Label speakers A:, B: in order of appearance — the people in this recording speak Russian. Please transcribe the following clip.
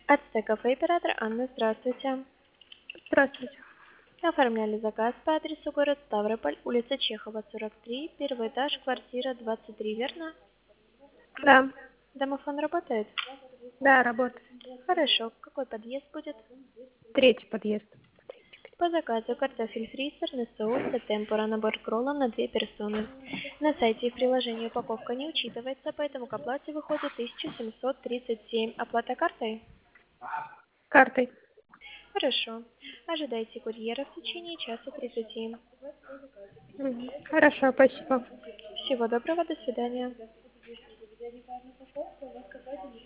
A: Ацтеков и оператор Анна, здравствуйте.
B: Здравствуйте.
A: Оформляли заказ по адресу город Ставрополь, улица Чехова, 43, первый этаж, квартира 23, верно?
B: Да,
A: Домофон работает?
B: да, работает.
A: Хорошо. Какой подъезд будет?
B: Третий подъезд.
A: По заказу картофель фри, сырный соус и темпура, набор кролла на 2 персоны. На сайте и в приложении упаковка не учитывается, поэтому к оплате выходит 1737. Оплата картой?
B: Картой.
A: Хорошо. Ожидайте курьера в течение часа 30.
B: Хорошо, спасибо.
A: Всего доброго, до свидания.